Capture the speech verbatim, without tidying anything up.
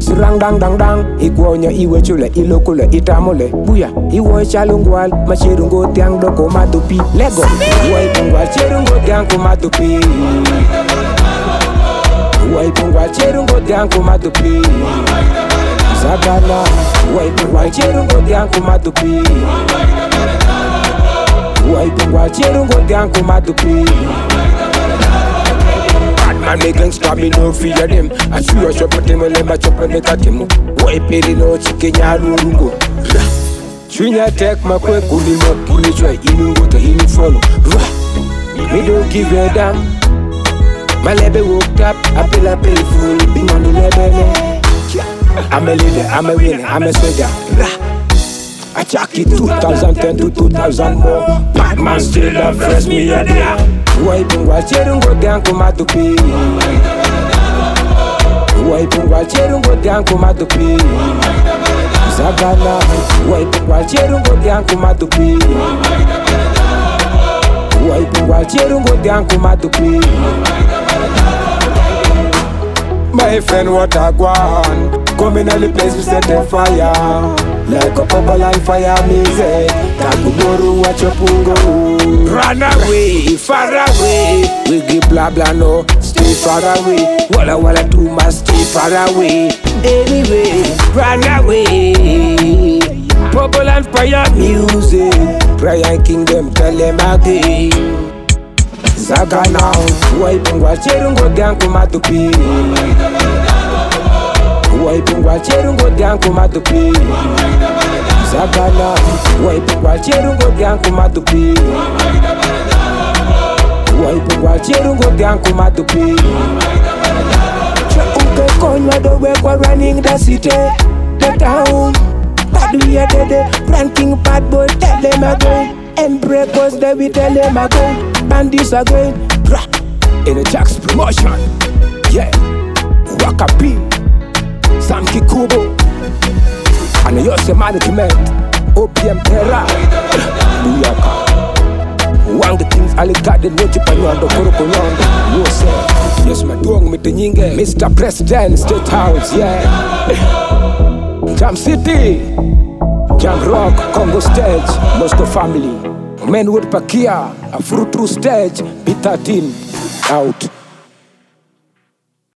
Sirang dang dang dang, iguonya iwe chule, ilokule itamole. Buya, iwo chalungwal, machirungo tiang doko matupi. Lego, iwo pungwal chirungo tiang kumatupi. Iwo pungwal chirungo tiang kumatupi. Sagana, iwo pungwal chirungo tiang kumatupi. Iwo pungwal chirungo tiang kumatupi. Man make gangsta me no fear them. I see you shop them and let chop and make a team. Why pay no chicken ya rungo. Chunya take my quick kuli mo kuli joy inungo to him follow. Me don't give a damn. My lebe woke up, I feel a painful being on the level. I'm a leader, I'm a winner, I'm a soldier. I check it two thousand ten to two thousand more. Batman still a fresh me a day. Waipungwa cherungo dianko matupi. Waipungwa cherungo dianko matupi. Sagana. Waipungwa cherungo dianko matupi. Waipungwa cherungo dianko matupi. My friend, what I want? Come in the place we set a fire. Like a bubble and fire music. Kakuburu watch your pungo. Run away, far away. We give blah blah no. Stay far away. Walla walla too much. Stay far away. Anyway, run away. Bubble and fire music. Brian Kingdom tell them again. Zaga now. Waipungwa cherungo dianko matupi. Waipungwa cherungo dianko matupi. Sagana. Waipungwa cherungo dianko matupi. Waipungwa cherungo dianko matupi. Unke konywa do we kwa running the city, the town. Bad we are dead, ranking bad boy tell them again. And breakers that we tell them again. Bandits again. In a Jack's promotion. Yeah. Waka B. Sam Kikubo. And Yose Management. O P M Terra. Buyaka. Wang the things Ali got the noche panyando Koroko nyondo. Yose. Yes, my dog with the nyinge. Mister President, State House. Yeah. Jam City. Jam Rock, Congo Stage. Moscow Family. Menwood Pakia. A fruit true stage. B thirteen. Out.